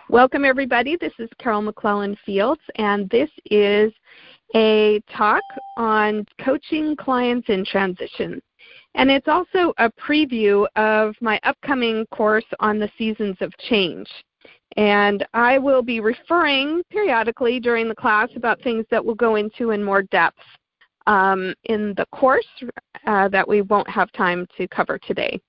Welcome, everybody. This is Carol McClellan Fields, and this is a talk on coaching clients in transition. And it's also a preview of my upcoming course on the seasons of change. And I will be referring periodically during the class about things that we'll go into in more depth in the course that we won't have time to cover today.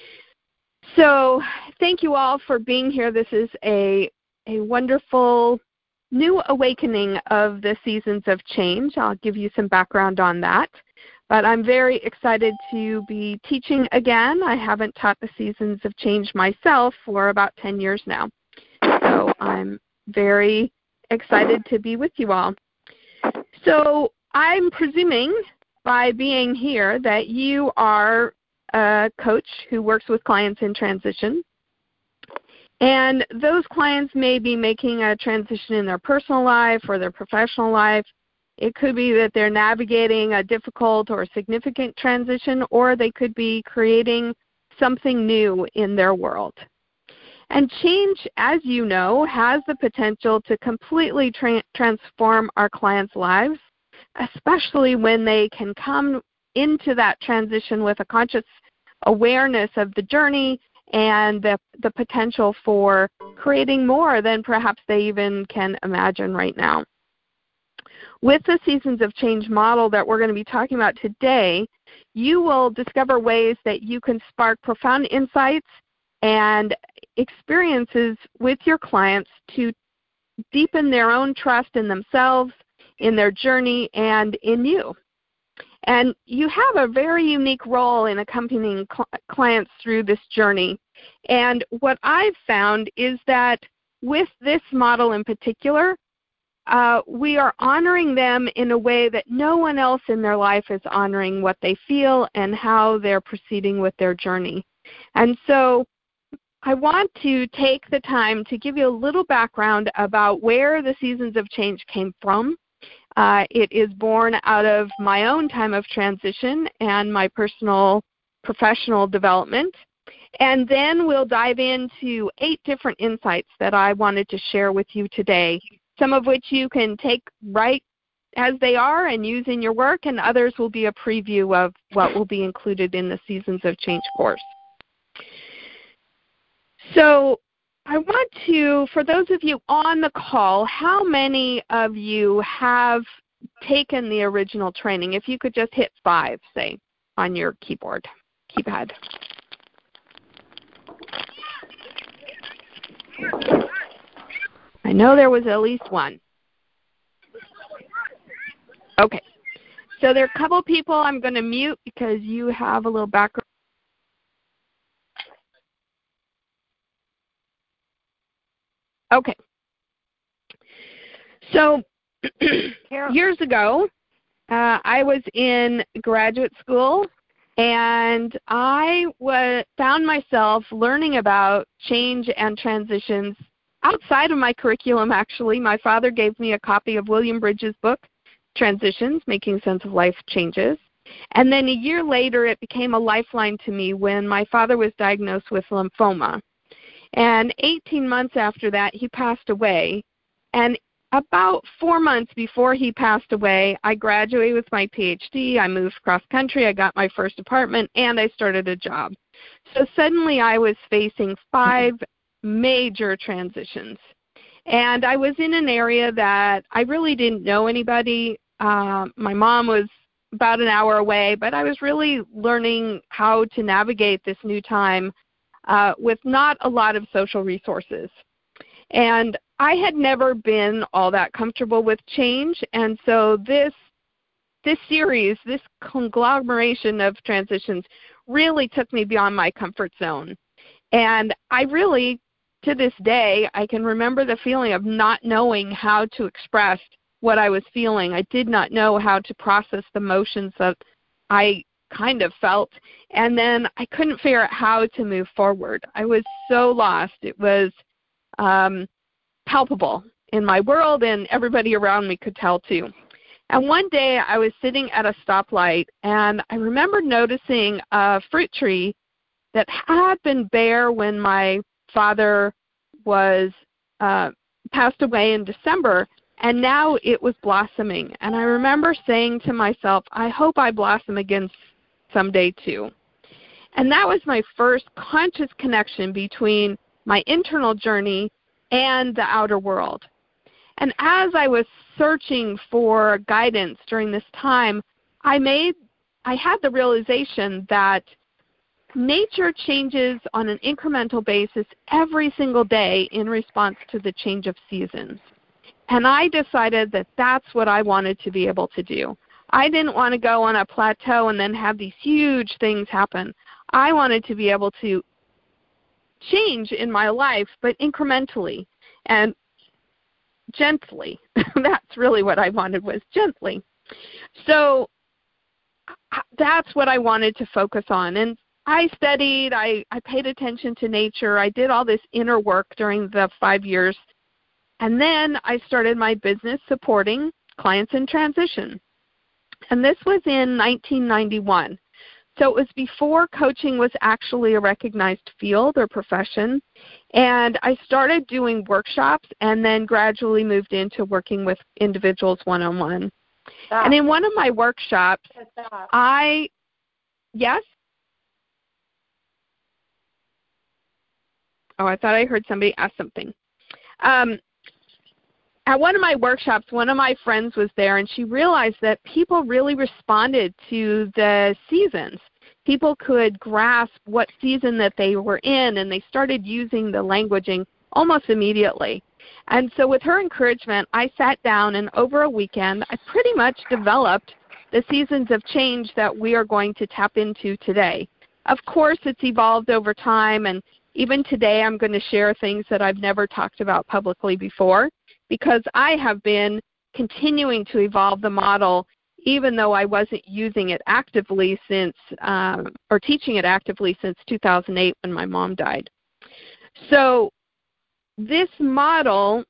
So thank you all for being here. This is a wonderful new awakening of the seasons of change. I'll give you some background on that. But I'm very excited to be teaching again. I haven't taught the seasons of change myself for about 10 years now. So I'm very excited to be with you all. So I'm presuming by being here that you are a coach who works with clients in transition. And those clients may be making a transition in their personal life or their professional life. It could be that they're navigating a difficult or significant transition, or they could be creating something new in their world. And change, as you know, has the potential to completely transform our clients' lives, especially when they can come into that transition with a conscious awareness of the journey and the potential for creating more than perhaps they even can imagine right now. With the Seasons of Change model that we're going to be talking about today, you will discover ways that you can spark profound insights and experiences with your clients to deepen their own trust in themselves, in their journey, and in you. And you have a very unique role in accompanying clients through this journey. And what I've found is that with this model in particular, we are honoring them in a way that no one else in their life is honoring what they feel and how they're proceeding with their journey. And so I want to take the time to give you a little background about where the Seasons of Change came from. It is born out of my own time of transition and my personal professional development. And then we'll dive into 8 different insights that I wanted to share with you today, some of which you can take right as they are and use in your work, and others will be a preview of what will be included in the Seasons of Change course. So I want to, for those of you on the call, how many of you have taken the original training? If you could just hit 5, say, on your keypad. I know there was at least one. Okay. So there are a couple people I'm going to mute because you have a little background. Okay. So years ago, I was in graduate school, and I found myself learning about change and transitions outside of my curriculum, actually. My father gave me a copy of William Bridges' book, Transitions, Making Sense of Life Changes. And then a year later, it became a lifeline to me when my father was diagnosed with lymphoma. And 18 months after that, he passed away. And about 4 months before he passed away, I graduated with my PhD. I moved cross country. I got my first apartment, and I started a job. So suddenly I was facing 5 major transitions. And I was in an area that I really didn't know anybody. My mom was about an hour away, but I was really learning how to navigate this new time with not a lot of social resources. And I had never been all that comfortable with change, and so this series, this conglomeration of transitions really took me beyond my comfort zone. And I really, to this day, I can remember the feeling of not knowing how to express what I was feeling. I did not know how to process the emotions that I kind of felt, and then I couldn't figure out how to move forward. I was so lost. It was palpable in my world, and everybody around me could tell too. And one day I was sitting at a stoplight, and I remember noticing a fruit tree that had been bare when my father was passed away in December, and now it was blossoming. And I remember saying to myself, I hope I blossom again someday too. And that was my first conscious connection between my internal journey and the outer world. And as I was searching for guidance during this time, I had the realization that nature changes on an incremental basis every single day in response to the change of seasons. And I decided that that's what I wanted to be able to do. I didn't want to go on a plateau and then have these huge things happen. I wanted to be able to change in my life, but incrementally and gently. That's really what I wanted, was gently. So that's what I wanted to focus on. And I studied, I paid attention to nature, I did all this inner work during the 5 years, and then I started my business supporting clients in transition. And this was in 1991. So it was before coaching was actually a recognized field or profession. And I started doing workshops and then gradually moved into working with individuals one-on-one. And in one of my workshops, yes? Oh, I thought I heard somebody ask something. At one of my workshops, one of my friends was there, and she realized that people really responded to the seasons. People could grasp what season that they were in, and they started using the languaging almost immediately. And so with her encouragement, I sat down, and over a weekend, I pretty much developed the seasons of change that we are going to tap into today. Of course, it's evolved over time, and even today I'm going to share things that I've never talked about publicly before, because I have been continuing to evolve the model even though I wasn't using it actively since, or teaching it actively since 2008 when my mom died. So this model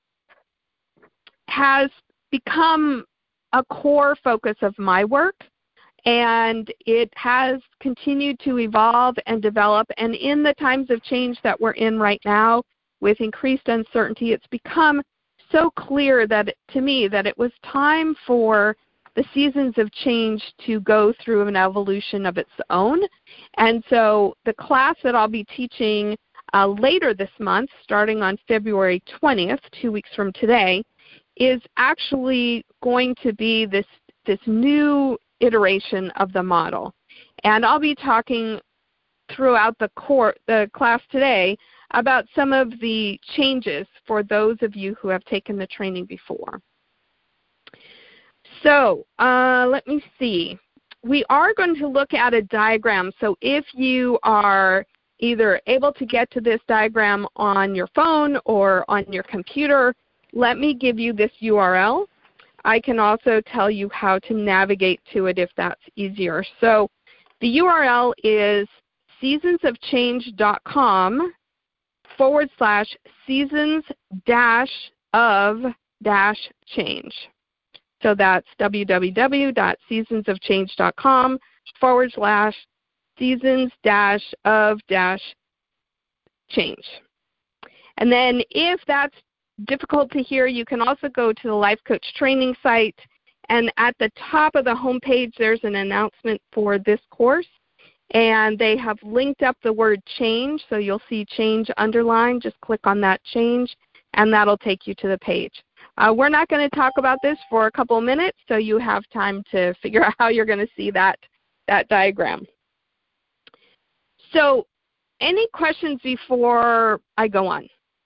has become a core focus of my work, and it has continued to evolve and develop. And in the times of change that we're in right now, with increased uncertainty, it's become so clear that to me that it was time for the seasons of change to go through an evolution of its own. And so the class that I'll be teaching later this month, starting on February 20th, 2 weeks from today, is actually going to be this new iteration of the model. And I'll be talking throughout the class today about some of the changes for those of you who have taken the training before. So let me see. We are going to look at a diagram. So if you are either able to get to this diagram on your phone or on your computer, let me give you this URL. I can also tell you how to navigate to it if that's easier. So the URL is seasons-of-change. So that's www.seasons-of-change. And then if that's difficult to hear, you can also go to the Life Coach training site, and at the top of the homepage there's an announcement for this course, and they have linked up the word change, so you'll see change underlined. Just click on that change, and that'll take you to the page. We're not going to talk about this for a couple minutes, so you have time to figure out how you're going to see that diagram. So any questions before I go on?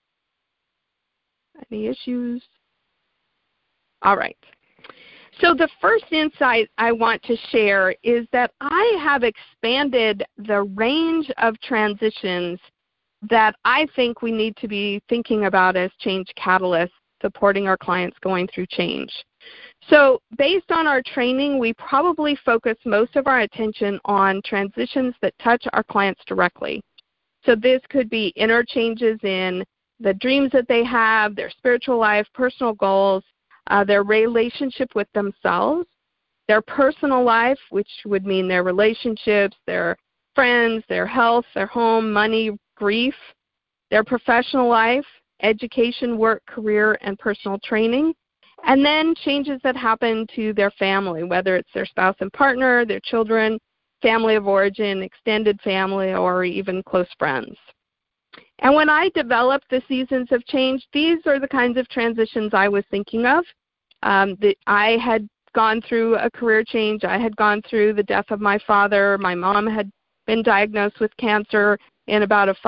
Any issues? All right. So the first insight I want to share is that I have expanded the range of transitions that I think we need to be thinking about as change catalysts, supporting our clients going through change. So based on our training, we probably focus most of our attention on transitions that touch our clients directly. So this could be inner changes in the dreams that they have, their spiritual life, personal goals, their relationship with themselves, their personal life, which would mean their relationships, their friends, their health, their home, money, grief, their professional life, education, work, career, and personal training, and then changes that happen to their family, whether it's their spouse and partner, their children, family of origin, extended family, or even close friends. And when I developed the seasons of change, these are the kinds of transitions I was thinking of. That I had gone through a career change. I had gone through the death of my father. My mom had been diagnosed with cancer in about a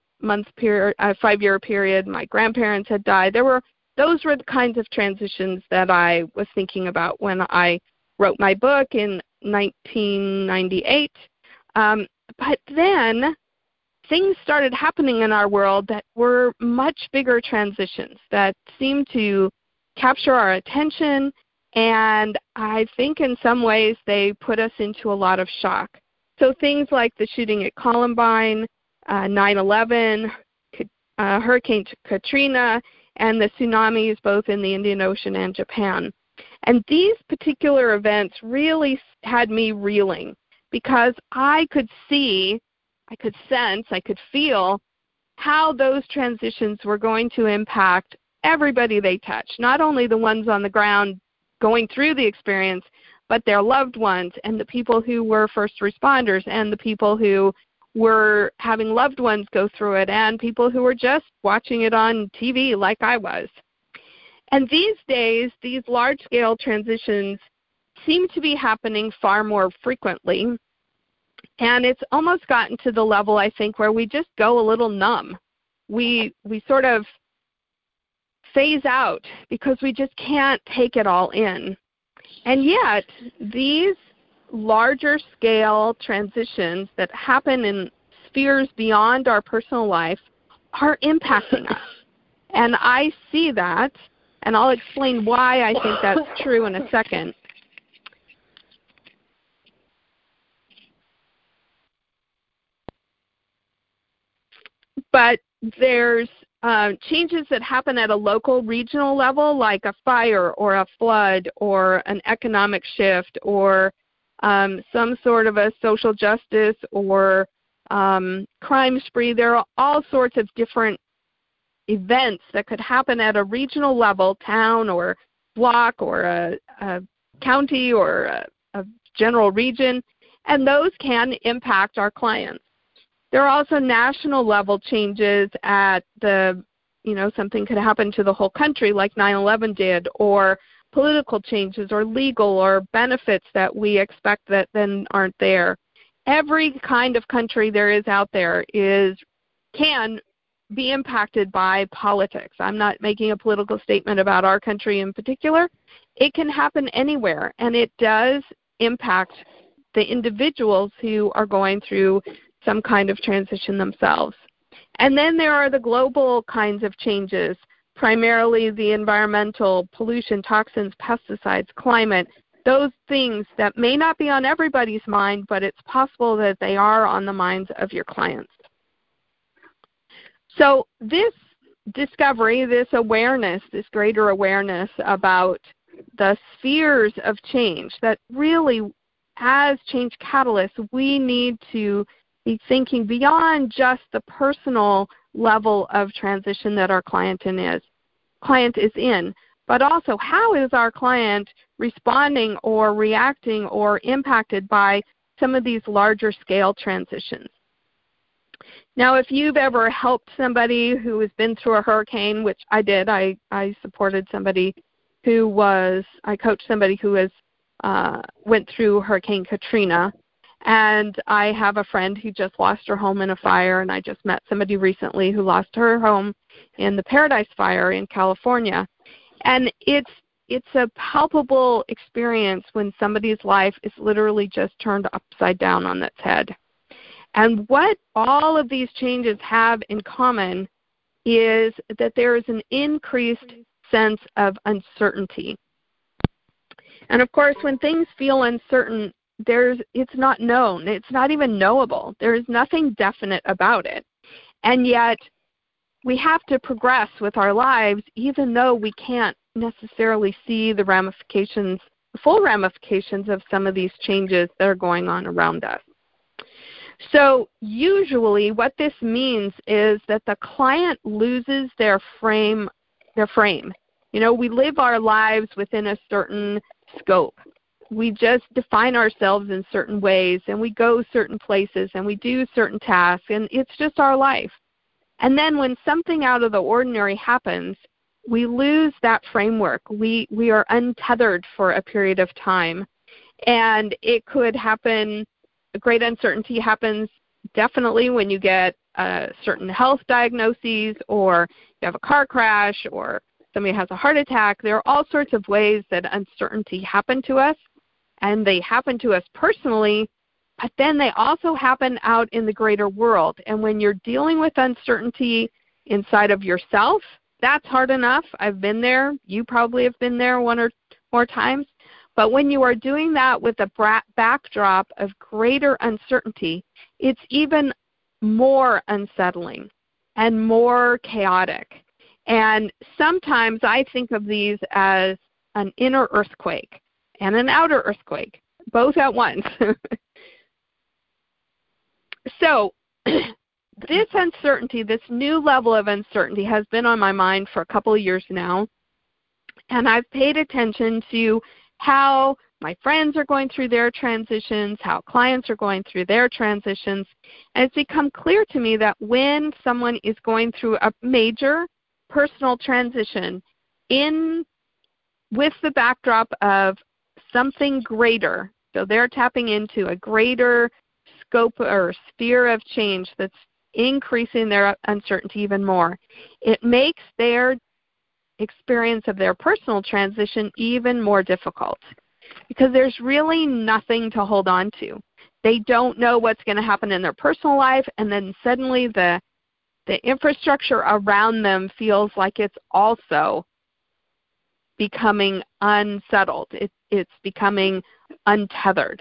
5-year period. My grandparents had died. Those were the kinds of transitions that I was thinking about when I wrote my book in 1998. But then things started happening in our world that were much bigger transitions that seemed to capture our attention, and I think in some ways they put us into a lot of shock. So things like the shooting at Columbine, 9/11, Hurricane Katrina, and the tsunamis both in the Indian Ocean and Japan. And these particular events really had me reeling because I could see, I could sense, I could feel how those transitions were going to impact everybody they touch, not only the ones on the ground going through the experience, but their loved ones and the people who were first responders and the people who were having loved ones go through it and people who were just watching it on TV like I was. And these days, these large-scale transitions seem to be happening far more frequently. And it's almost gotten to the level, I think, where we just go a little numb. We sort of phase out because we just can't take it all in. And yet, these larger scale transitions that happen in spheres beyond our personal life are impacting us. And I see that, and I'll explain why I think that's true in a second. But there's changes that happen at a local, regional level, like a fire or a flood or an economic shift or some sort of a social justice or crime spree. There are all sorts of different events that could happen at a regional level, town or block or a county or a general region, and those can impact our clients. There are also national level changes at the, something could happen to the whole country like 9/11 did, or political changes or legal or benefits that we expect that then aren't there. Every kind of country there is out there can be impacted by politics. I'm not making a political statement about our country in particular. It can happen anywhere, and it does impact the individuals who are going through some kind of transition themselves. And then there are the global kinds of changes, primarily the environmental, pollution, toxins, pesticides, climate, those things that may not be on everybody's mind, but it's possible that they are on the minds of your clients. So this discovery, this awareness, this greater awareness about the spheres of change, that really as change catalysts, we need to be thinking beyond just the personal level of transition that our client is in, but also how is our client responding or reacting or impacted by some of these larger scale transitions. Now, if you've ever helped somebody who has been through a hurricane, which I did, I supported somebody I coached somebody who went through Hurricane Katrina. And I have a friend who just lost her home in a fire, and I just met somebody recently who lost her home in the Paradise Fire in California. And it's a palpable experience when somebody's life is literally just turned upside down on its head. And what all of these changes have in common is that there is an increased sense of uncertainty. And of course, when things feel uncertain, it's not known. It's not even knowable. There is nothing definite about it. And yet, we have to progress with our lives even though we can't necessarily see the full ramifications of some of these changes that are going on around us. So usually what this means is that the client loses their frame. You know, we live our lives within a certain scope. We just define ourselves in certain ways, and we go certain places, and we do certain tasks, and it's just our life. And then when something out of the ordinary happens, we lose that framework. We are untethered for a period of time. And it could happen, great uncertainty happens definitely when you get certain health diagnoses, or you have a car crash, or somebody has a heart attack. There are all sorts of ways that uncertainty happen to us, and they happen to us personally, but then they also happen out in the greater world. And when you're dealing with uncertainty inside of yourself, that's hard enough. I've been there. You probably have been there one or more times. But when you are doing that with a backdrop of greater uncertainty, it's even more unsettling and more chaotic. And sometimes I think of these as an inner earthquake and an outer earthquake, both at once. So this uncertainty, this new level of uncertainty, has been on my mind for a couple of years now. And I've paid attention to how my friends are going through their transitions, how clients are going through their transitions. And it's become clear to me that when someone is going through a major personal transition with the backdrop of something greater, so they're tapping into a greater scope or sphere of change that's increasing their uncertainty even more, it makes their experience of their personal transition even more difficult, because there's really nothing to hold on to. They don't know what's going to happen in their personal life, and then suddenly the infrastructure around them feels like it's also becoming unsettled. It's becoming untethered.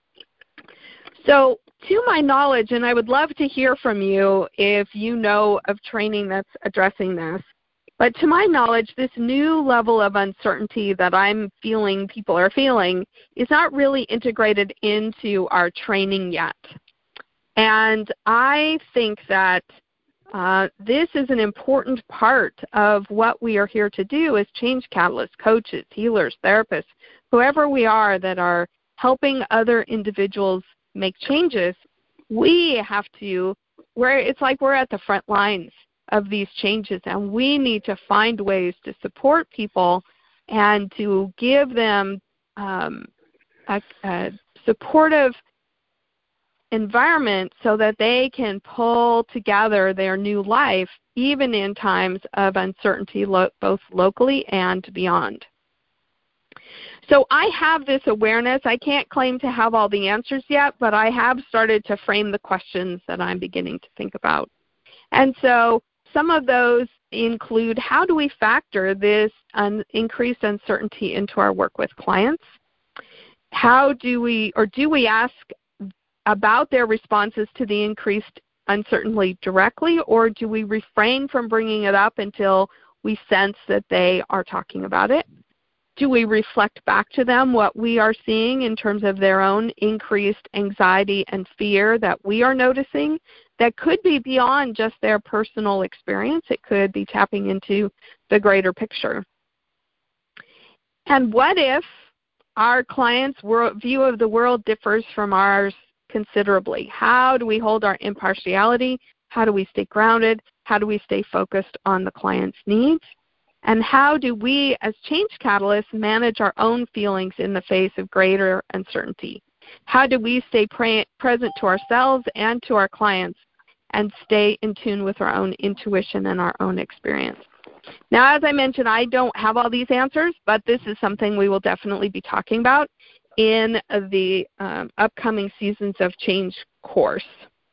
So to my knowledge, and I would love to hear from you if you know of training that's addressing this, but to my knowledge, this new level of uncertainty that I'm feeling people are feeling is not really integrated into our training yet. And I think that this is an important part of what we are here to do as change catalysts, coaches, healers, therapists, whoever we are that are helping other individuals make changes. We have to, it's like we're at the front lines of these changes, and we need to find ways to support people and to give them a supportive environment so that they can pull together their new life even in times of uncertainty, both locally and beyond. So I have this awareness. I can't claim to have all the answers yet, but I have started to frame the questions that I'm beginning to think about. And so some of those include, how do we factor this increased uncertainty into our work with clients? How do we ask about their responses to the increased uncertainty directly, or do we refrain from bringing it up until we sense that they are talking about it? Do we reflect back to them what we are seeing in terms of their own increased anxiety and fear that we are noticing that could be beyond just their personal experience? It could be tapping into the greater picture. And what if our clients' view of the world differs from ours considerably? How do we hold our impartiality? How do we stay grounded? How do we stay focused on the client's needs? And how do we, as change catalysts, manage our own feelings in the face of greater uncertainty? How do we stay present to ourselves and to our clients and stay in tune with our own intuition and our own experience? Now, as I mentioned, I don't have all these answers, but this is something we will definitely be talking about in the upcoming Seasons of Change course.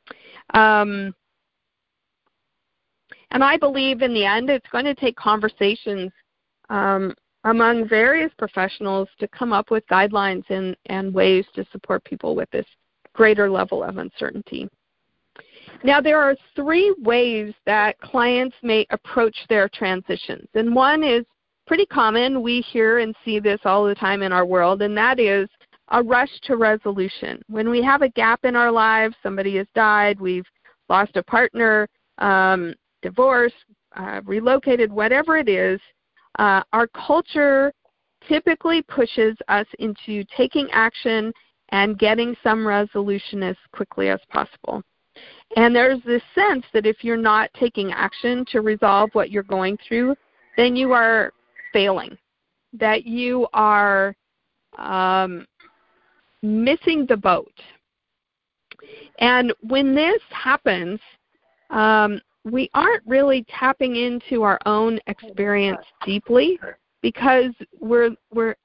And I believe in the end it's going to take conversations among various professionals to come up with guidelines and ways to support people with this greater level of uncertainty. Now, there are 3 ways that clients may approach their transitions. And one is pretty common. We hear and see this all the time in our world, and that is a rush to resolution. When we have a gap in our lives, somebody has died, we've lost a partner, divorced, relocated, whatever it is, our culture typically pushes us into taking action and getting some resolution as quickly as possible. And there's this sense that if you're not taking action to resolve what you're going through, then you are failing, that you are missing the boat. And when this happens, we aren't really tapping into our own experience deeply because we're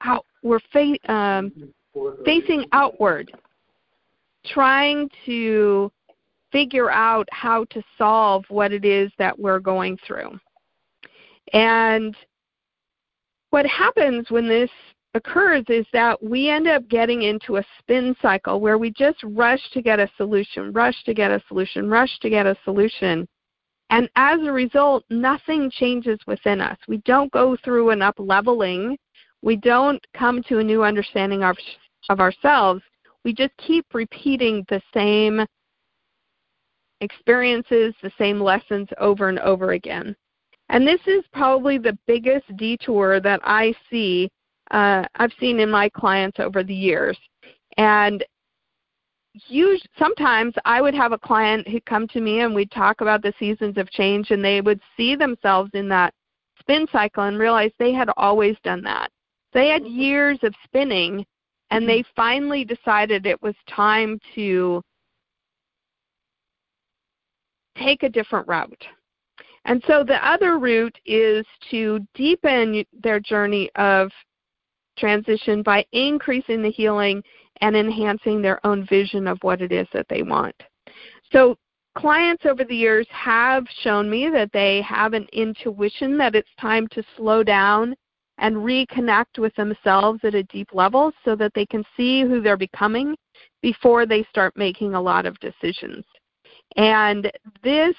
facing outward, trying to figure out how to solve what it is that we're going through. And what happens when this occurs is that we end up getting into a spin cycle where we just rush to get a solution, rush to get a solution, rush to get a solution. And as a result, nothing changes within us. We don't go through an up-leveling. We don't come to a new understanding of ourselves. We just keep repeating the same experiences, the same lessons over and over again. And this is probably the biggest detour that I've seen in my clients over the years. And sometimes I would have a client who'd come to me and we'd talk about the seasons of change, and they would see themselves in that spin cycle and realize they had always done that. They had years of spinning, and they finally decided it was time to take a different route. And so the other route is to deepen their journey of transition by increasing the healing and enhancing their own vision of what it is that they want. So clients over the years have shown me that they have an intuition that it's time to slow down and reconnect with themselves at a deep level so that they can see who they're becoming before they start making a lot of decisions. And this,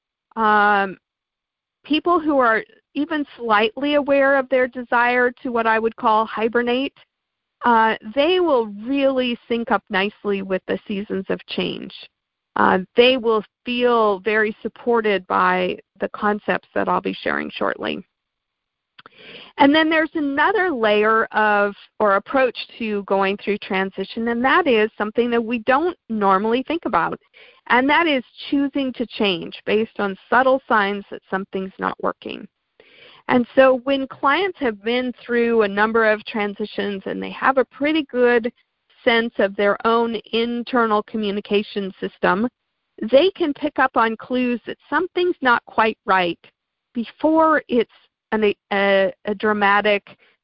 people who are even slightly aware of their desire to what I would call hibernate, they will really sync up nicely with the seasons of change. They will feel very supported by the concepts that I'll be sharing shortly. And then there's another layer of or approach to going through transition, and that is something that we don't normally think about, and that is choosing to change based on subtle signs that something's not working. And so when clients have been through a number of transitions and they have a pretty good sense of their own internal communication system, they can pick up on clues that something's not quite right before it's a dramatic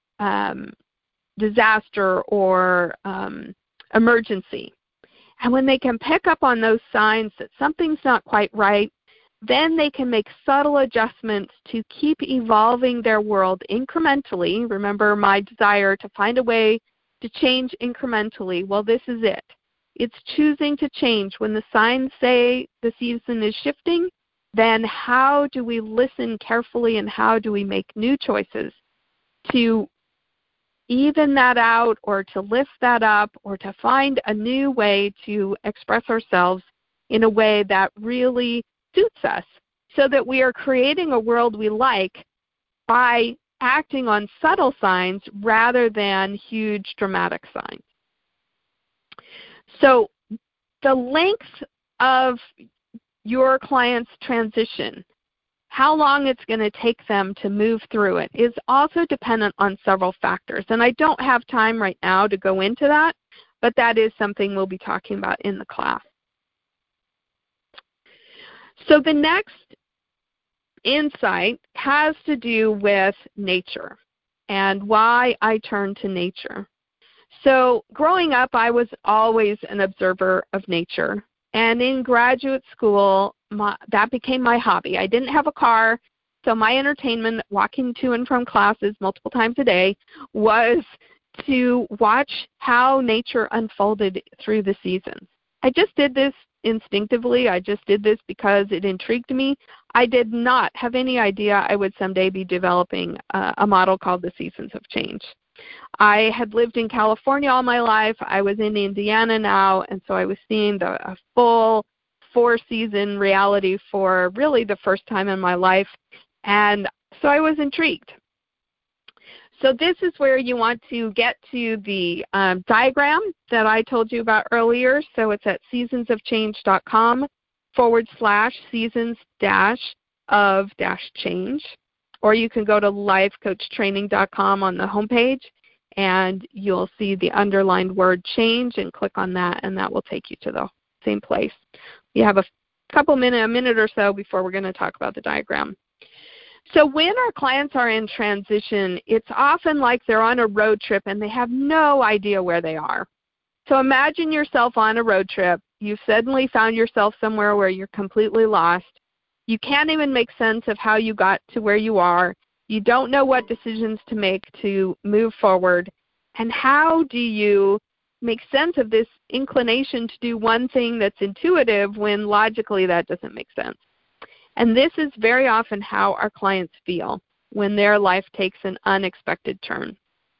disaster or emergency. And when they can pick up on those signs that something's not quite right, then they can make subtle adjustments to keep evolving their world incrementally. Remember my desire to find a way to change incrementally. Well, this is it. It's choosing to change. When the signs say the season is shifting, then how do we listen carefully and how do we make new choices to even that out or to lift that up or to find a new way to express ourselves in a way that really suits us so that we are creating a world we like by acting on subtle signs rather than huge dramatic signs. So the length of your client's transition, how long it's going to take them to move through it, is also dependent on several factors. And I don't have time right now to go into that, but that is something we'll be talking about in the class. So the next insight has to do with nature and why I turn to nature. So growing up, I was always an observer of nature. And in graduate school, that became my hobby. I didn't have a car, so my entertainment, walking to and from classes multiple times a day, was to watch how nature unfolded through the seasons. I just did this instinctively. I just did this because it intrigued me. I did not have any idea I would someday be developing a model called the Seasons of Change. I had lived in California all my life. I was in Indiana now, and so I was seeing a full 4-season reality for really the first time in my life, and so I was intrigued. So this is where you want to get to the diagram that I told you about earlier. So it's at seasonsofchange.com/seasons-of-change. Or you can go to lifecoachtraining.com on the homepage, and you'll see the underlined word change, and click on that, and that will take you to the same place. You have a minute or so before we're going to talk about the diagram. So when our clients are in transition, it's often like they're on a road trip and they have no idea where they are. So imagine yourself on a road trip. You've suddenly found yourself somewhere where you're completely lost. You can't even make sense of how you got to where you are. You don't know what decisions to make to move forward. And how do you make sense of this inclination to do one thing that's intuitive when logically that doesn't make sense? And this is very often how our clients feel when their life takes an unexpected turn.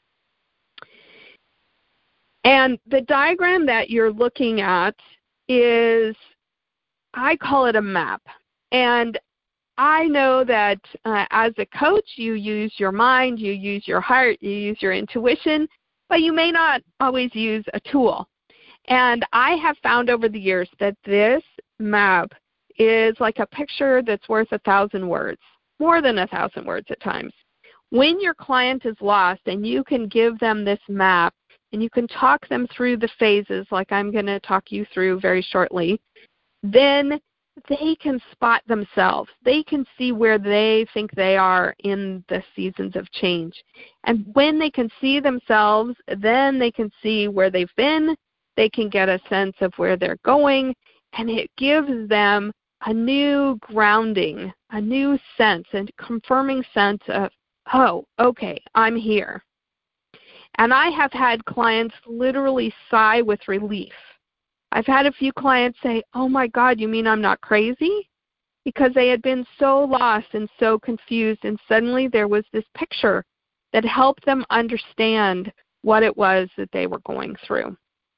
And the diagram that you're looking at is, I call it a map. And I know that as a coach, you use your mind, you use your heart, you use your intuition, but you may not always use a tool. And I have found over the years that this map is like a picture that's worth 1,000 words, more than 1,000 words at times. When your client is lost and you can give them this map and you can talk them through the phases like I'm going to talk you through very shortly, then they can spot themselves. They can see where they think they are in the seasons of change. And when they can see themselves, then they can see where they've been. They can get a sense of where they're going, and it gives them a new grounding, a new sense, a confirming sense of, oh, okay, I'm here. And I have had clients literally sigh with relief. I've had a few clients say, oh my God, you mean I'm not crazy? Because they had been so lost and so confused, and suddenly there was this picture that helped them understand what it was that they were going through.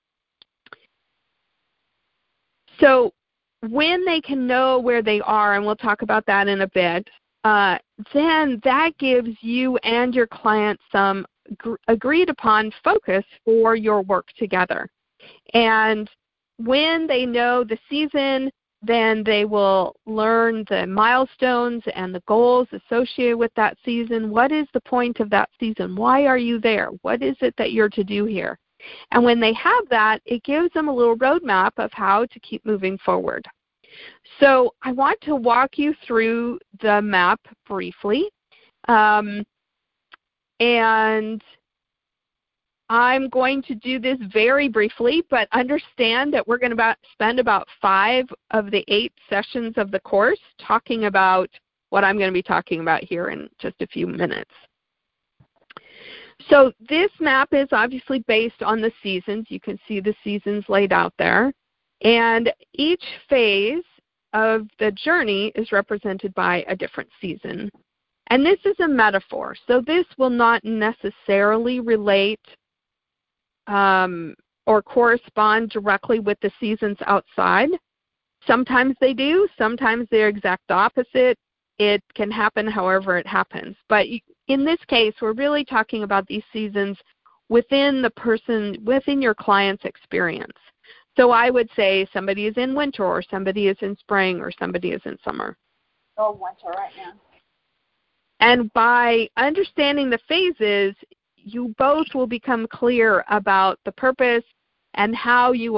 So when they can know where they are, and we'll talk about that in a bit, then that gives you and your client some agreed upon focus for your work together. And when they know the season, then they will learn the milestones and the goals associated with that season. What is the point of that season? Why are you there? What is it that you're to do here? And when they have that, it gives them a little roadmap of how to keep moving forward. So I want to walk you through the map briefly. And I'm going to do this very briefly, but understand that we're going to spend about 5 of the 8 sessions of the course talking about what I'm going to be talking about here in just a few minutes. So this map is obviously based on the seasons. You can see the seasons laid out there. And each phase of the journey is represented by a different season. And this is a metaphor. So this will not necessarily relate or correspond directly with the seasons outside. Sometimes they do. Sometimes they're exact opposite. It can happen however it happens. But in this case, we're really talking about these seasons within your client's experience. So I would say somebody is in winter, or somebody is in spring, or somebody is in summer. Oh, winter right now. And by understanding the phases, you both will become clear about the purpose and how you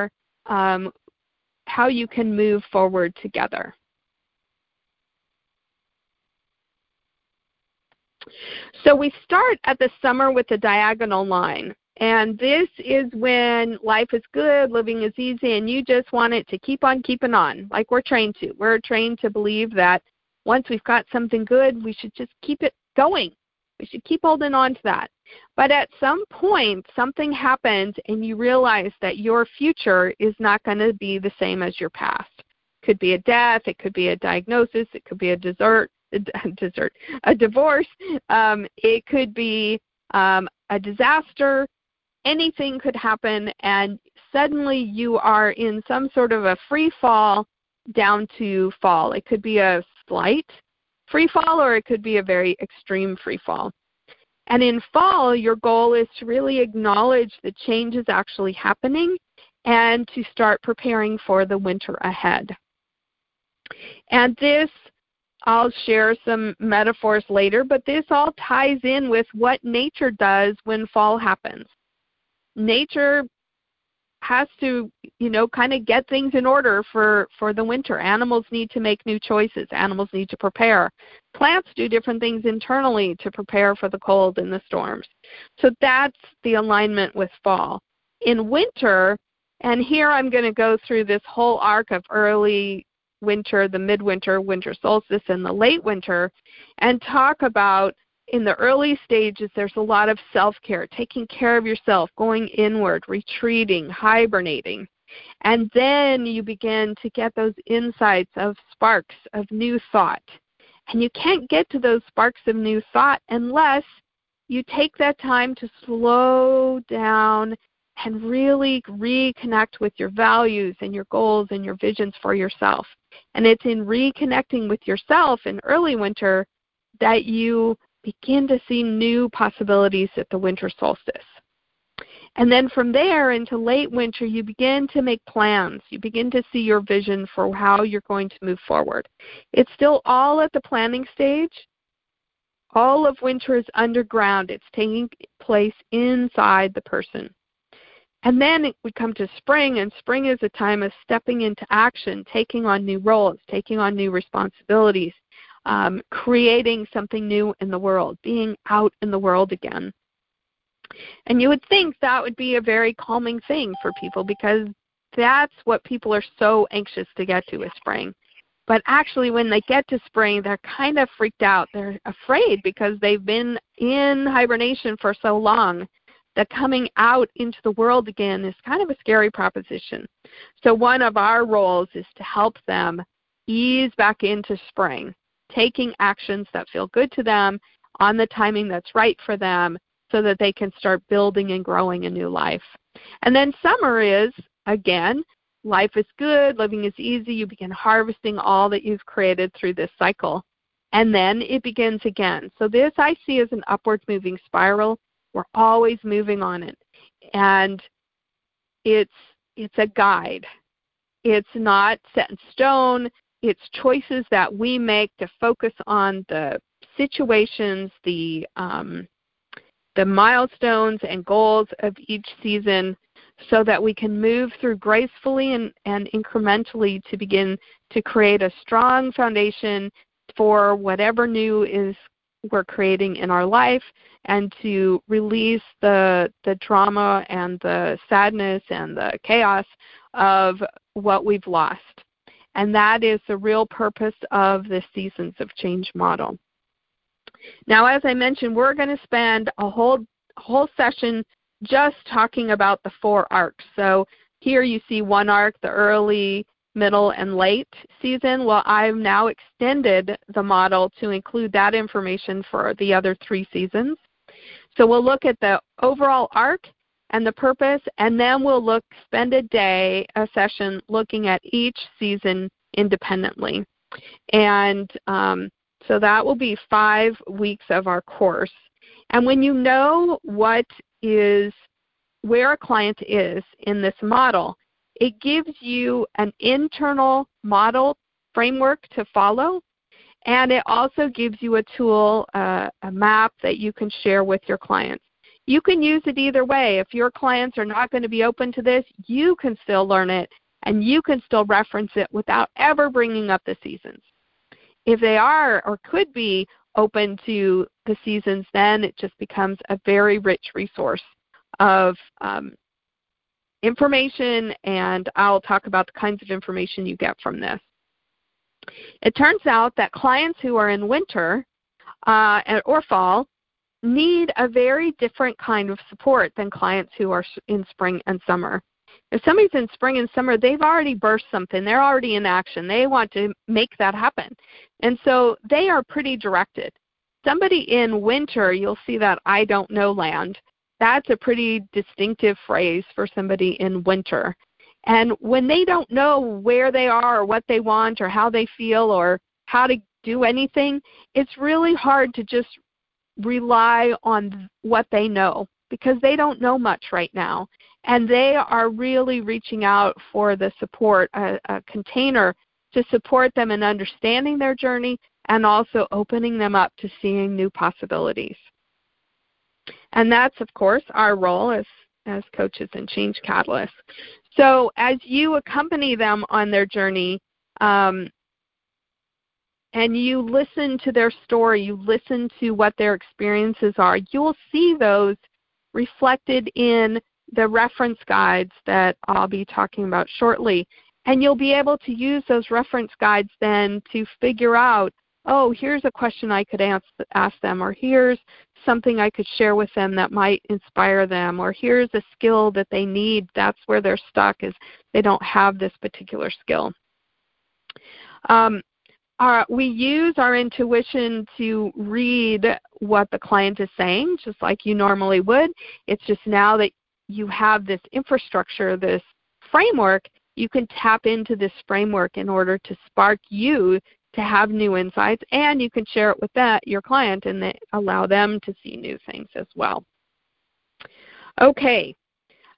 can move forward together. So we start at the summer with the diagonal line. And this is when life is good, living is easy, and you just want it to keep on keeping on, like we're trained to. We're trained to believe that once we've got something good, we should just keep it going. We should keep holding on to that. But at some point, something happens, and you realize that your future is not going to be the same as your past. It could be a death. It could be a diagnosis. It could be a divorce. It could be a disaster, anything could happen, and suddenly you are in some sort of a free fall down to fall. It could be a slight free fall, or it could be a very extreme free fall. And in fall, your goal is to really acknowledge the changes actually happening and to start preparing for the winter ahead. And this, I'll share some metaphors later, but this all ties in with what nature does when fall happens. Nature has to, kind of get things in order for the winter. Animals need to make new choices. Animals need to prepare. Plants do different things internally to prepare for the cold and the storms. So that's the alignment with fall. In winter, and here I'm going to go through this whole arc of early winter, the midwinter, winter solstice, and the late winter, and talk about in the early stages, there's a lot of self-care, taking care of yourself, going inward, retreating, hibernating. And then you begin to get those insights of sparks of new thought. And you can't get to those sparks of new thought unless you take that time to slow down and really reconnect with your values and your goals and your visions for yourself. And it's in reconnecting with yourself in early winter that you begin to see new possibilities at the winter solstice. And then from there into late winter, you begin to make plans. You begin to see your vision for how you're going to move forward. It's still all at the planning stage. All of winter is underground. It's taking place inside the person. And then we come to spring, and spring is a time of stepping into action, taking on new roles, taking on new responsibilities, creating something new in the world, being out in the world again. And you would think that would be a very calming thing for people, because that's what people are so anxious to get to is spring. But actually when they get to spring, they're kind of freaked out. They're afraid because they've been in hibernation for so long that coming out into the world again is kind of a scary proposition. So one of our roles is to help them ease back into spring, taking actions that feel good to them on the timing that's right for them so that they can start building and growing a new life. And then summer is, again, life is good, living is easy. You begin harvesting all that you've created through this cycle. And then it begins again. So this I see as an upward moving spiral. We're always moving on it. And it's a guide. It's not set in stone. It's choices that we make to focus on the situations, the milestones and goals of each season so that we can move through gracefully and incrementally to begin to create a strong foundation for whatever new is we're creating in our life, and to release the drama and the sadness and the chaos of what we've lost. And that is the real purpose of the Seasons of Change model. Now, as I mentioned, we're going to spend a whole session just talking about the 4 arcs. So here you see one arc, the early, middle, and late season. Well, I've now extended the model to include that information for the other 3 seasons. So we'll look at the overall arc and the purpose, and then we'll spend a session looking at each season independently. And so that will be 5 weeks of our course. And when you know where a client is in this model, it gives you an internal model framework to follow, and it also gives you a tool, a map that you can share with your clients. You can use it either way. If your clients are not going to be open to this, you can still learn it, and you can still reference it without ever bringing up the seasons. If they are or could be open to the seasons, then it just becomes a very rich resource of information, and I'll talk about the kinds of information you get from this. It turns out that clients who are in winter or fall need a very different kind of support than clients who are in spring and summer. If somebody's in spring and summer, they've already burst something. They're already in action. They want to make that happen. And so they are pretty directed. somebody in winter, you'll see that I don't know land. That's a pretty distinctive phrase for somebody in winter. And when they don't know where they are or what they want or how they feel or how to do anything, it's really hard to just rely on what they know because they don't know much right now. And they are really reaching out for the support, a container to support them in understanding their journey and also opening them up to seeing new possibilities. And that's, of course, our role as coaches and change catalysts. So as you accompany them on their journey and you listen to their story, you listen to what their experiences are, you'll see those reflected in the reference guides that I'll be talking about shortly. And you'll be able to use those reference guides then to figure out, oh, here's a question I could ask them, or here's something I could share with them that might inspire them, or here's a skill that they need. That's where they're stuck, is they don't have this particular skill. We use our intuition to read what the client is saying, just like you normally would. It's just now that you have this infrastructure, this framework, you can tap into this framework in order to spark you to have new insights, and you can share it with your client and allow them to see new things as well. Okay,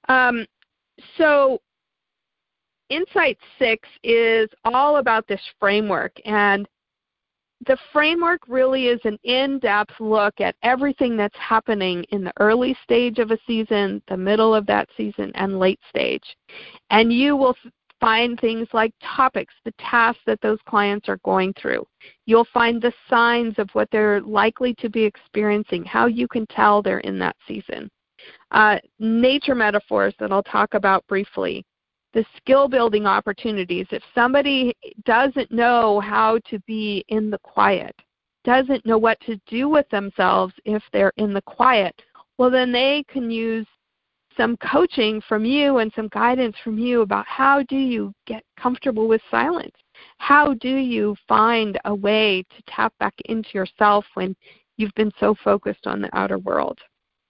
so Insight 6 is all about this framework, and the framework really is an in-depth look at everything that's happening in the early stage of a season, the middle of that season, and late stage. And you will find things like topics, the tasks that those clients are going through. You'll find the signs of what they're likely to be experiencing, how you can tell they're in that season. Nature metaphors that I'll talk about briefly. The skill-building opportunities. If somebody doesn't know how to be in the quiet, doesn't know what to do with themselves if they're in the quiet, well, then they can use some coaching from you and some guidance from you about how do you get comfortable with silence? How do you find a way to tap back into yourself when you've been so focused on the outer world?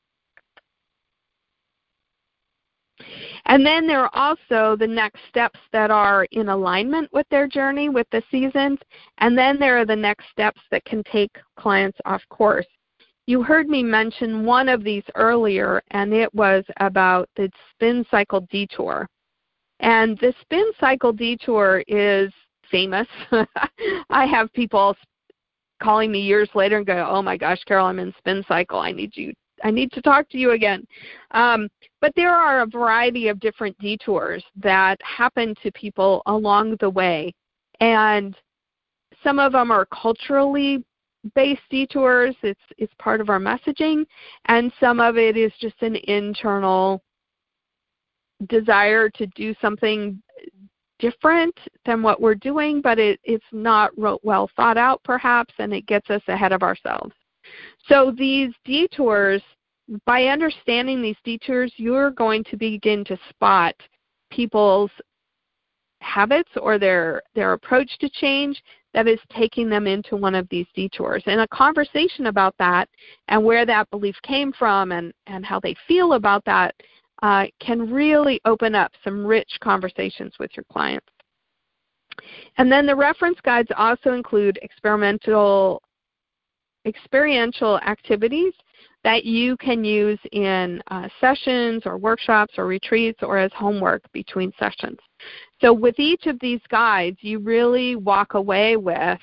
And then there are also the next steps that are in alignment with their journey, with the seasons, and then there are the next steps that can take clients off course. You heard me mention one of these earlier, and it was about the spin cycle detour. And the spin cycle detour is famous. I have people calling me years later and go, oh my gosh, Carol, I'm in spin cycle. I need to talk to you again. But there are a variety of different detours that happen to people along the way. And some of them are culturally based detours. It's part of our messaging. And some of it is just an internal desire to do something different than what we're doing, but it's not well thought out perhaps, and it gets us ahead of ourselves. So these detours, by understanding these detours, you're going to begin to spot people's habits or their approach to change that is taking them into one of these detours. And a conversation about that and where that belief came from and how they feel about that can really open up some rich conversations with your clients. And then the reference guides also include experiential activities that you can use in sessions or workshops or retreats or as homework between sessions. So with each of these guides, you really walk away with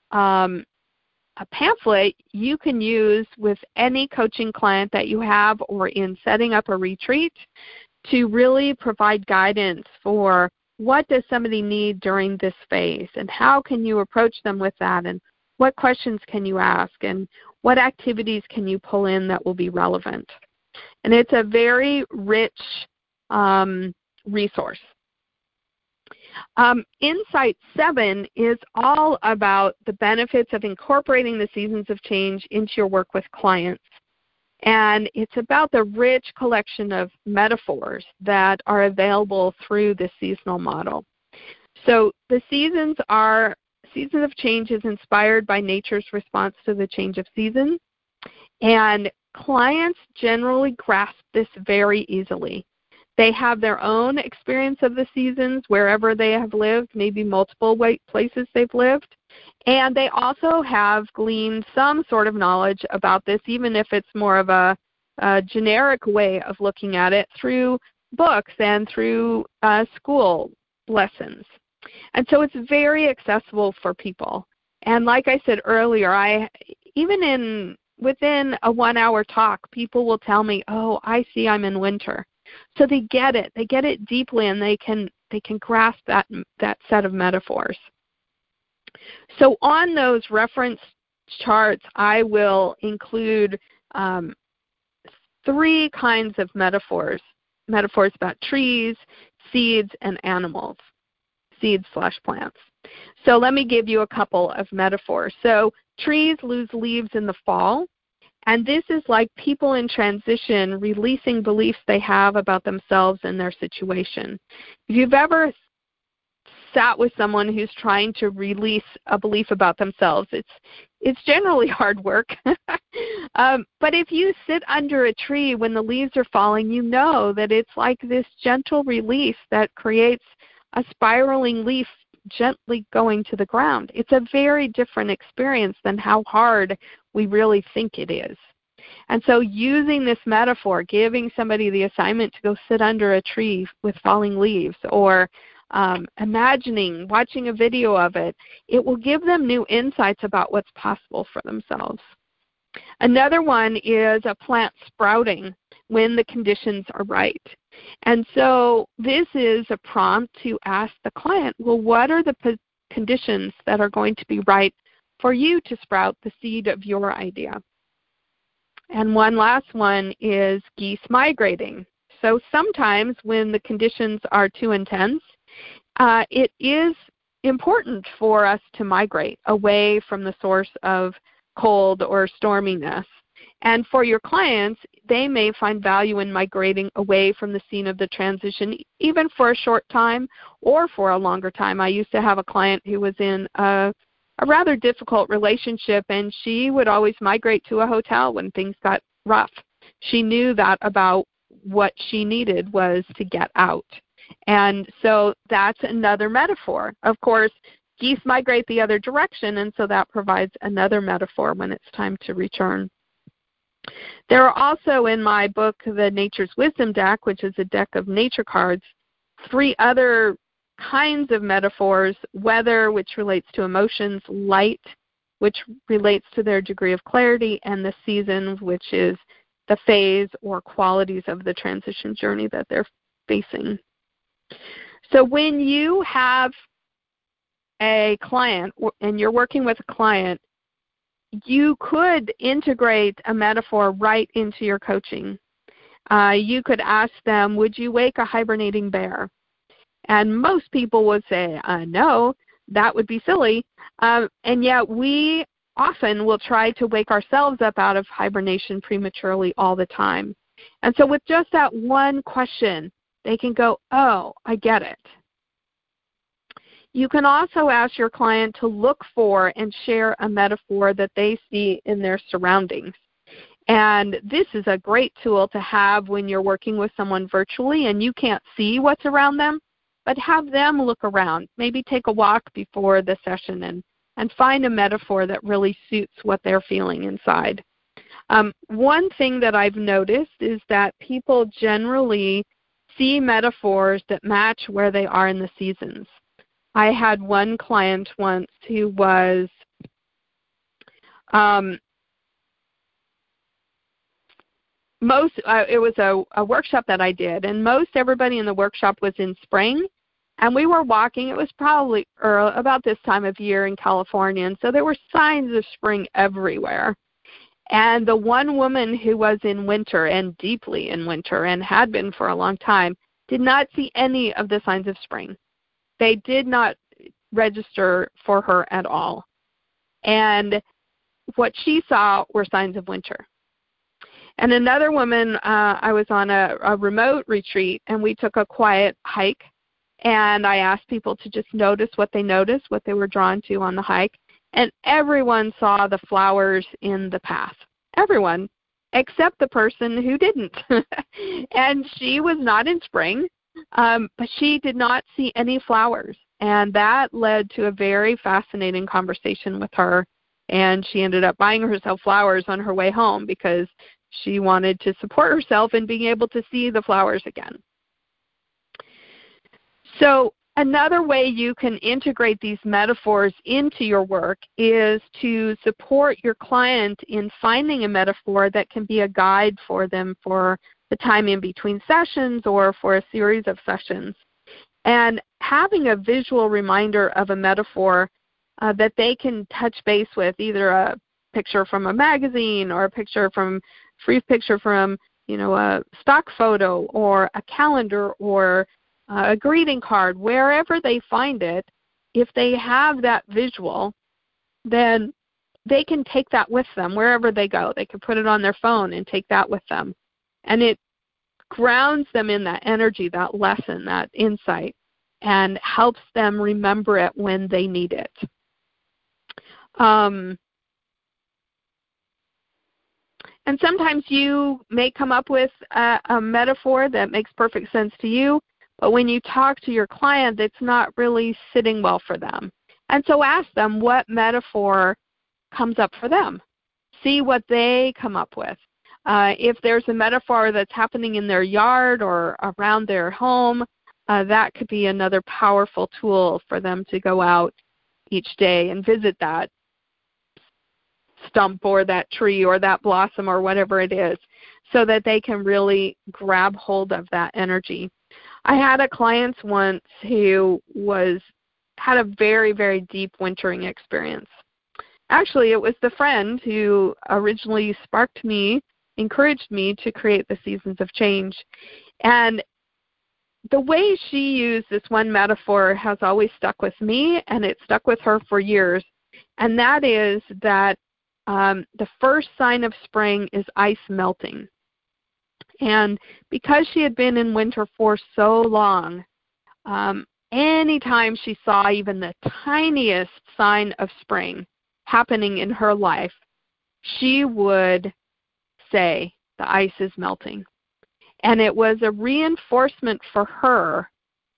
a pamphlet you can use with any coaching client that you have or in setting up a retreat to really provide guidance for what does somebody need during this phase and how can you approach them with that and what questions can you ask and what activities can you pull in that will be relevant. And it's a very rich resource. Insight 7 is all about the benefits of incorporating the seasons of change into your work with clients. And it's about the rich collection of metaphors that are available through the seasonal model. So the seasons Seasons of Change is inspired by nature's response to the change of season, and clients generally grasp this very easily. They have their own experience of the seasons wherever they have lived, maybe multiple places they've lived, and they also have gleaned some sort of knowledge about this, even if it's more of a generic way of looking at it through books and through school lessons. And so it's very accessible for people. And like I said earlier, within a 1-hour talk, people will tell me, "Oh, I see I'm in winter." So they get it. They get it deeply, and they can grasp that set of metaphors. So on those reference charts, I will include 3 kinds of metaphors about trees, seeds, and animals, seeds/plants. So let me give you a couple of metaphors. So trees lose leaves in the fall, and this is like people in transition releasing beliefs they have about themselves and their situation. If you've ever sat with someone who's trying to release a belief about themselves, it's generally hard work. But if you sit under a tree when the leaves are falling, you know that it's like this gentle release that creates a spiraling leaf gently going to the ground. It's a very different experience than how hard we really think it is. And so using this metaphor, giving somebody the assignment to go sit under a tree with falling leaves, or imagining, watching a video of it, it will give them new insights about what's possible for themselves. Another one is a plant sprouting when the conditions are right. And so this is a prompt to ask the client, well, what are the conditions that are going to be right for you to sprout the seed of your idea? And one last one is geese migrating. So sometimes when the conditions are too intense, it is important for us to migrate away from the source of cold or storminess. And for your clients, they may find value in migrating away from the scene of the transition, even for a short time or for a longer time. I used to have a client who was in a rather difficult relationship, and she would always migrate to a hotel when things got rough. She knew that about what she needed was to get out. And so that's another metaphor. Of course, geese migrate the other direction, and so that provides another metaphor when it's time to return. There are also in my book, the Nature's Wisdom deck, which is a deck of nature cards, 3 other kinds of metaphors: weather, which relates to emotions; light, which relates to their degree of clarity; and the season, which is the phase or qualities of the transition journey that they're facing. So when you have a client and you're working with a client, you could integrate a metaphor right into your coaching. You could ask them, would you wake a hibernating bear? And most people would say, no, that would be silly. And yet we often will try to wake ourselves up out of hibernation prematurely all the time. And so with just that one question, they can go, oh, I get it. You can also ask your client to look for and share a metaphor that they see in their surroundings. And this is a great tool to have when you're working with someone virtually and you can't see what's around them, but have them look around. Maybe take a walk before the session and find a metaphor that really suits what they're feeling inside. One thing that I've noticed is that people generally see metaphors that match where they are in the seasons. I had one client once who was it was a workshop that I did, and most everybody in the workshop was in spring, and we were walking. It was probably about this time of year in California, and so there were signs of spring everywhere. And the one woman who was in winter, and deeply in winter, and had been for a long time, did not see any of the signs of spring. They did not register for her at all. And what she saw were signs of winter. And another woman, I was on a remote retreat, and we took a quiet hike. And I asked people to just notice what they noticed, what they were drawn to on the hike. And everyone saw the flowers in the path. Everyone, except the person who didn't. And she was not in spring, but she did not see any flowers. And that led to a very fascinating conversation with her. And she ended up buying herself flowers on her way home because she wanted to support herself in being able to see the flowers again. So another way you can integrate these metaphors into your work is to support your client in finding a metaphor that can be a guide for them for the time in between sessions or for a series of sessions. And having a visual reminder of a metaphor that they can touch base with, either a picture from a magazine or a picture from a stock photo or a calendar or a greeting card, wherever they find it, if they have that visual, then they can take that with them wherever they go. They can put it on their phone and take that with them. And it grounds them in that energy, that lesson, that insight, and helps them remember it when they need it. And sometimes you may come up with a metaphor that makes perfect sense to you, but when you talk to your client, it's not really sitting well for them. And so ask them what metaphor comes up for them. See what they come up with. If there's a metaphor that's happening in their yard or around their home, that could be another powerful tool for them to go out each day and visit that stump or that tree or that blossom or whatever it is, so that they can really grab hold of that energy. I had a client once who had a very, very deep wintering experience. Actually, it was the friend who originally encouraged me to create the Seasons of Change. And the way she used this one metaphor has always stuck with me, and it stuck with her for years. And that is that the first sign of spring is ice melting. And because she had been in winter for so long, anytime she saw even the tiniest sign of spring happening in her life, she would say, the ice is melting. And it was a reinforcement for her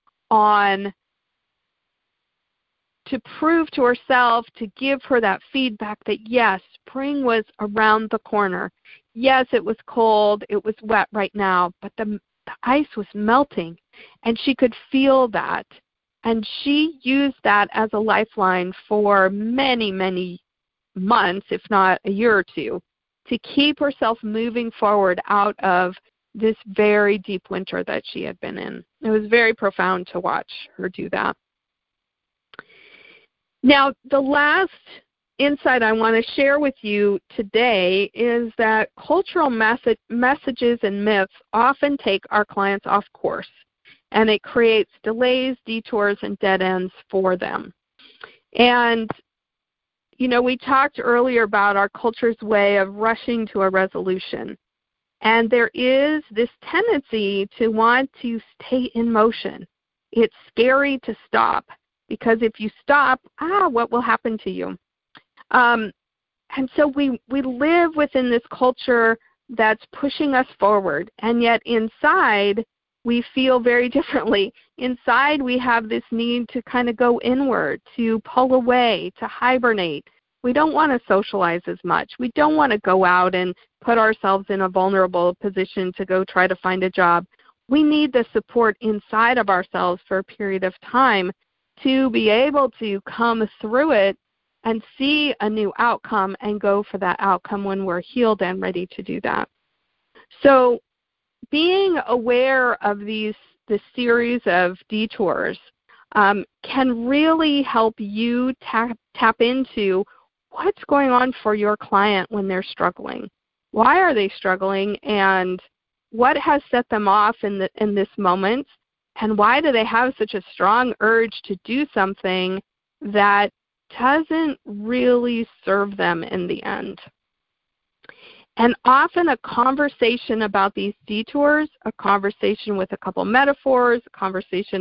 to prove to herself, to give her that feedback that yes, spring was around the corner. Yes, it was cold, it was wet right now, but the ice was melting, and she could feel that. And she used that as a lifeline for many, many months, if not a year or two, to keep herself moving forward out of this very deep winter that she had been in. It was very profound to watch her do that. Now, the last insight I want to share with you today is that cultural messages and myths often take our clients off course, and it creates delays, detours, and dead ends for them. And, we talked earlier about our culture's way of rushing to a resolution. And there is this tendency to want to stay in motion. It's scary to stop, because if you stop, what will happen to you? And so we live within this culture that's pushing us forward, and yet inside we feel very differently. Inside we have this need to kind of go inward, to pull away, to hibernate. We don't want to socialize as much. We don't want to go out and put ourselves in a vulnerable position to go try to find a job. We need the support inside of ourselves for a period of time to be able to come through it and see a new outcome and go for that outcome when we're healed and ready to do that. So being aware of this series of detours can really help you tap into what's going on for your client when they're struggling. Why are they struggling, and what has set them off in this moment, and why do they have such a strong urge to do something that doesn't really serve them in the end? And often a conversation about these detours, a conversation with a couple metaphors, a conversation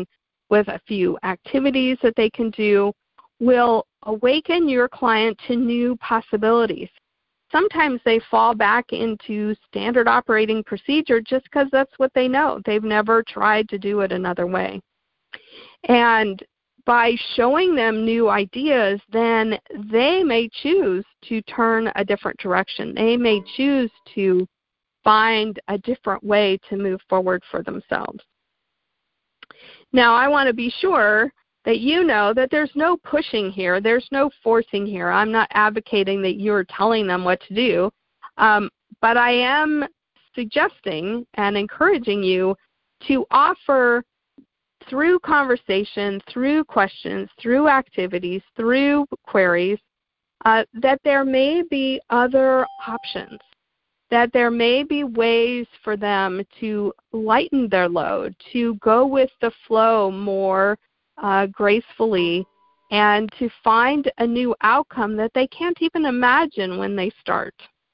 with a few activities that they can do, will awaken your client to new possibilities. Sometimes they fall back into standard operating procedure just because that's what they know. They've never tried to do it another way. And by showing them new ideas, then they may choose to turn a different direction. They may choose to find a different way to move forward for themselves. Now, I want to be sure that you know that there's no pushing here. There's no forcing here. I'm not advocating that you're telling them what to do, but I am suggesting and encouraging you to offer through conversation, through questions, through activities, through queries, that there may be other options, that there may be ways for them to lighten their load, to go with the flow more gracefully, and to find a new outcome that they can't even imagine when they start.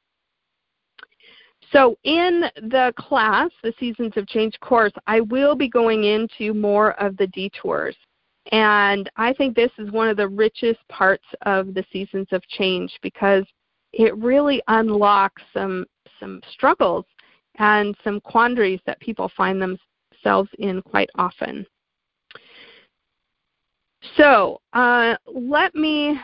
So in the class, the Seasons of Change course, I will be going into more of the detours. And I think this is one of the richest parts of the Seasons of Change because it really unlocks some struggles and some quandaries that people find themselves in quite often. So let me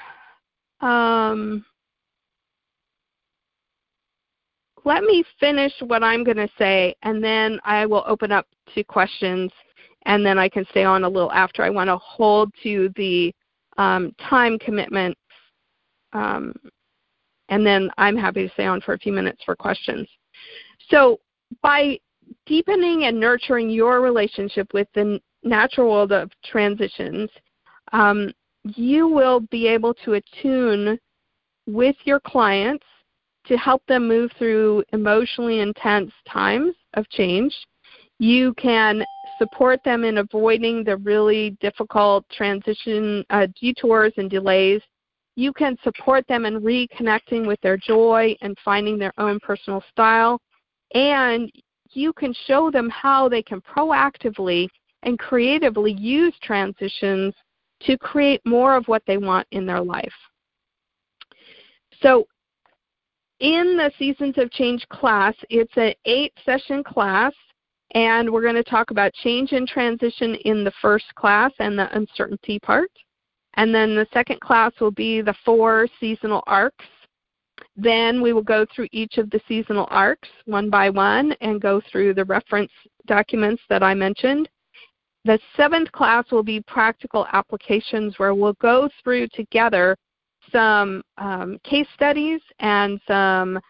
finish what I'm going to say, and then I will open up to questions, and then I can stay on a little after. I want to hold to the time commitment, and then I'm happy to stay on for a few minutes for questions. So by deepening and nurturing your relationship with the natural world of transitions, you will be able to attune with your clients to help them move through emotionally intense times of change. You can support them in avoiding the really difficult transition detours and delays. You can support them in reconnecting with their joy and finding their own personal style. And you can show them how they can proactively and creatively use transitions to create more of what they want in their life. So in the Seasons of Change class, it's an 8-session class, and we're going to talk about change and transition in the first class and the uncertainty part. And then the second class will be the 4 seasonal arcs. Then we will go through each of the seasonal arcs one by one and go through the reference documents that I mentioned. The 7th class will be practical applications where we'll go through together some case studies and some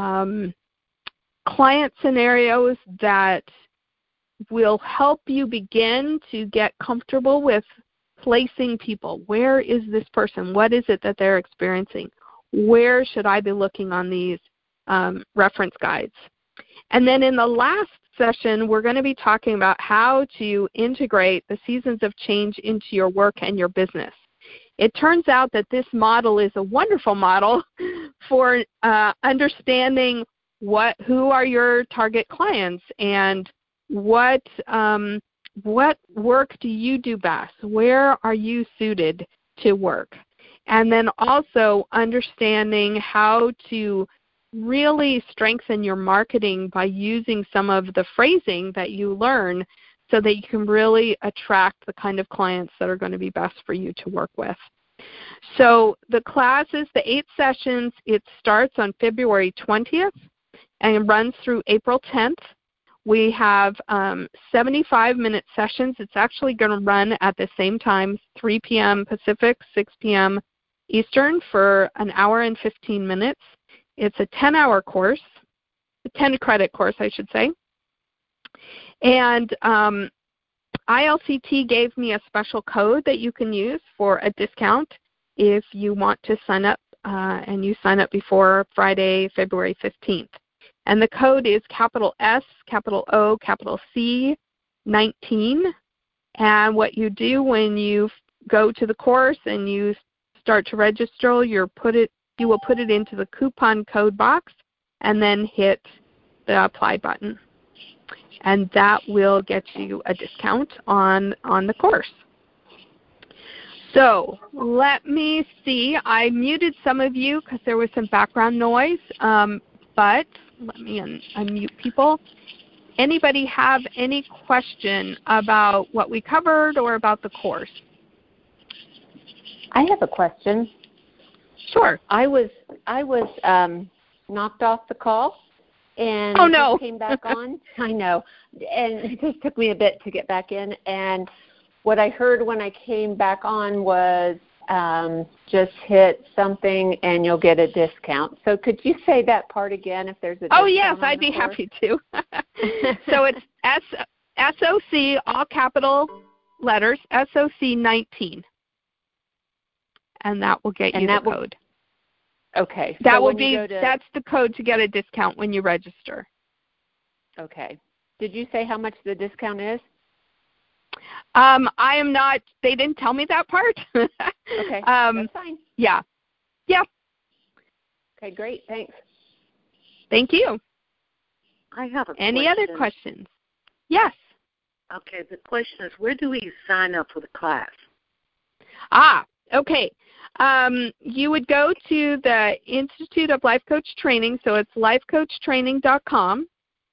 client scenarios that will help you begin to get comfortable with placing people. Where is this person? What is it that they're experiencing? Where should I be looking on these reference guides? And then in the last session, we're going to be talking about how to integrate the Seasons of Change into your work and your business. It turns out that this model is a wonderful model for understanding who are your target clients and what work do you do best? Where are you suited to work? And then also understanding how to really strengthen your marketing by using some of the phrasing that you learn so that you can really attract the kind of clients that are going to be best for you to work with. So the class is the 8 sessions. It starts on February 20th and runs through April 10th. We have 75-minute sessions. It's actually going to run at the same time, 3 p.m. Pacific, 6 p.m. Eastern, for an hour and 15 minutes. It's a 10-hour course, a 10-credit course, I should say. And ILCT gave me a special code that you can use for a discount if you want to sign up, and you sign up before Friday, February 15th. And the code is capital S, capital O, capital C, 19. And what you do when you go to the course and you start to register, you will put it into the coupon code box and then hit the apply button. and that will get you a discount on the course. So let me see. I muted some of you because there was some background noise, but let me unmute people. Anybody have any question about what we covered or about the course? I have a question. Sure. I was knocked off the call and came back on. I know. And it just took me a bit to get back in. And what I heard when I came back on was just hit something and you'll get a discount. So could you say that part again if there's a discount? Oh, yes, I'd be happy to. So it's SOC, all capital letters, SOC 19. And that will get you the code. Okay. That will be, that's the code to get a discount when you register. Okay. Did you say how much the discount is? I am not, they didn't tell me that part. Okay, that's fine. Yeah. Yeah. Okay, great. Thanks. Thank you. I have a question. Any other questions? Yes. Okay, the question is, where do we sign up for the class? Okay. You would go to the Institute of Life Coach Training, so it's lifecoachtraining.com.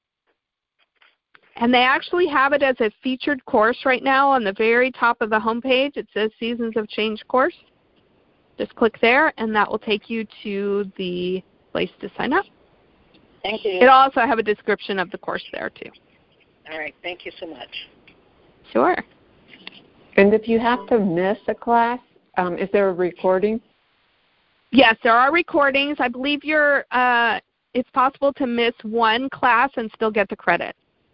And they actually have it as a featured course right now on the very top of the homepage. It says Seasons of Change course. Just click there, and that will take you to the place to sign up. Thank you. It'll also have a description of the course there, too. All right. Thank you so much. Sure. And if you have to miss a class, is there a recording? Yes, there are recordings. I believe it's possible to miss one class and still get the credit.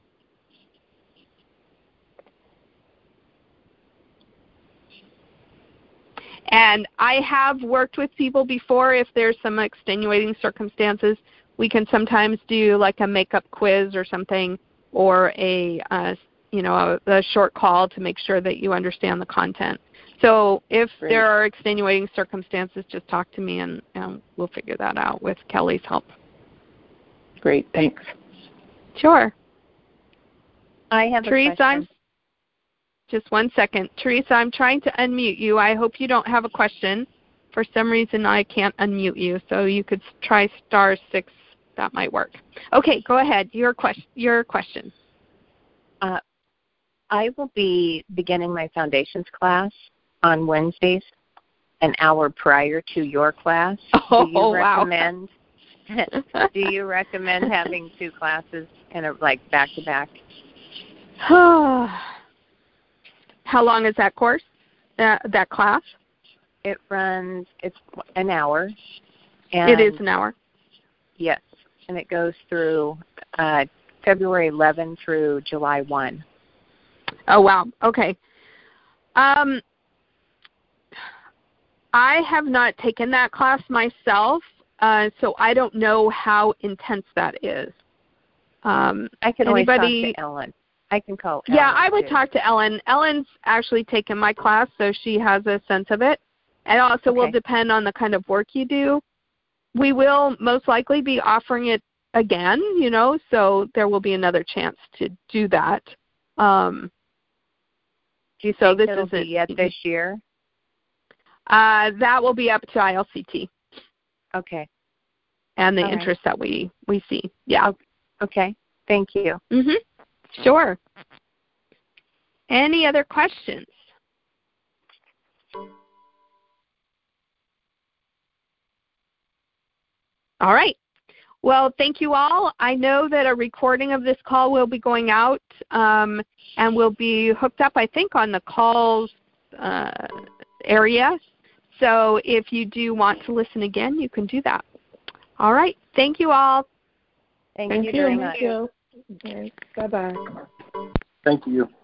And I have worked with people before. If there's some extenuating circumstances, we can sometimes do like a makeup quiz or something, or a short call to make sure that you understand the content. So if there are extenuating circumstances, just talk to me and we'll figure that out with Kelly's help. Great, thanks. Sure. I have a question. Just one second. Teresa, I'm trying to unmute you. I hope you don't have a question. For some reason, I can't unmute you, so you could try *6. That might work. Okay, go ahead. Your question. I will be beginning my foundations class on Wednesdays, an hour prior to your class. Oh, do you recommend, wow. Do you recommend having two classes in back to back? How long is that course? That class? It's an hour. And it is an hour? Yes, and it goes through February 11 through July 1. Oh, wow. Okay. I have not taken that class myself, so I don't know how intense that is. I can always talk to Ellen. I can call Ellen. Yeah, I would talk to Ellen. Ellen's actually taken my class, so she has a sense of it. It also will depend on the kind of work you do. We will most likely be offering it again, so there will be another chance to do that. Do you think it'll be yet this year? That will be up to ILCT. Okay. And the interest that we see. Yeah. Okay. Thank you. Mhm. Sure. Any other questions? All right. Well, thank you all. I know that a recording of this call will be going out and will be hooked up, I think, on the calls area. So if you do want to listen again, you can do that. All right. Thank you all. Thank you very much. Thank you. Okay. Bye-bye. Thank you.